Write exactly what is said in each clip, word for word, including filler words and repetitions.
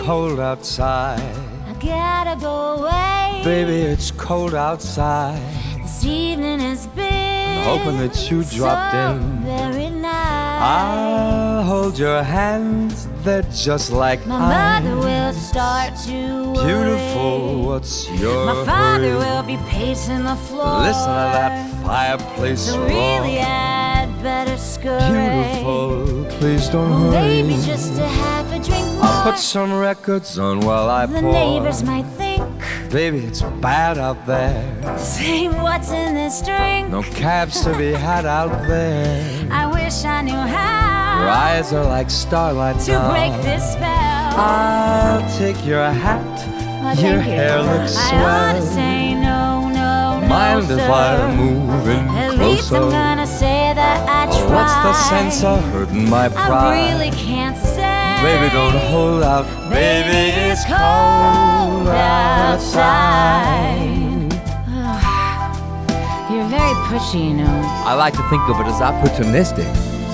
cold outside. I gotta go away. Baby, it's cold outside. This evening has been Hoping that you dropped so in. very nice. I'll hold your hands, they're just like My mine. mother will start to worry. Beautiful, what's your My father hurry? will be pacing the floor. Listen to that fireplace So roar. really I'd better scurry. Beautiful, please don't Well, hurry. maybe just to have a drink more. I'll put some records on while I The pour. neighbors might think, Baby, it's bad out there. say what's in this drink. No cabs to be had out there. I wish I knew how Your eyes are like starlight to now. break this spell. I'll take your hat. Oh, Your thank you. hair looks I swell. ought to say no, no, no, Mind if sir. I move in At closer? least I'm gonna say that I Oh, tried. what's the sense of hurting my pride? I really can't say. Baby, don't hold out. Baby, it's cold outside. You're very pushy, you know. I like to think of it as opportunistic.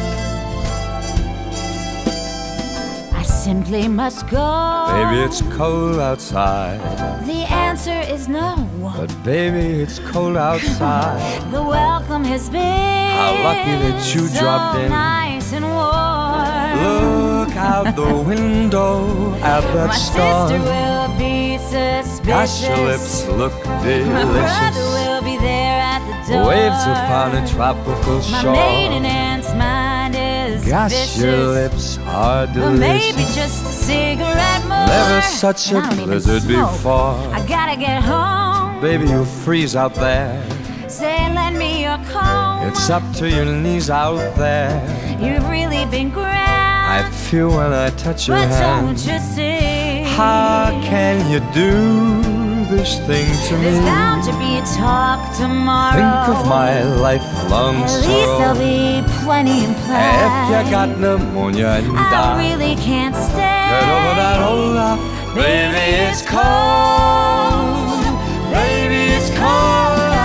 I simply must go. Baby, it's cold outside. The answer is no. But baby, it's cold outside. The welcome has been How lucky that you so dropped in. nice and warm. Look out the window at that My storm. sister will be suspicious. Gosh, your lips look My brother delicious. will be there at the door. Waves upon a tropical My shore. maiden aunt's mind is Gosh, vicious. your lips are But maybe delicious. just a cigarette more. Never such And a I don't even blizzard smoke. before. I gotta get home. Baby, you freeze out there. Say, lend me your comb. It's up to your knees out there. You've really been grand. I feel when I touch your But hand. don't you see? How can you do this thing to me? There's bound to be a talk tomorrow. Think of my lifelong At least there'll sorrow. be plenty implied. If you got pneumonia and I die, really can't stay. get over that hold up. Baby, it's cold. Baby, it's cold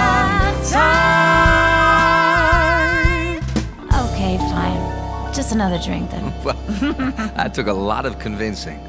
outside. Okay, fine. Just another drink then. Well, that took a lot of convincing.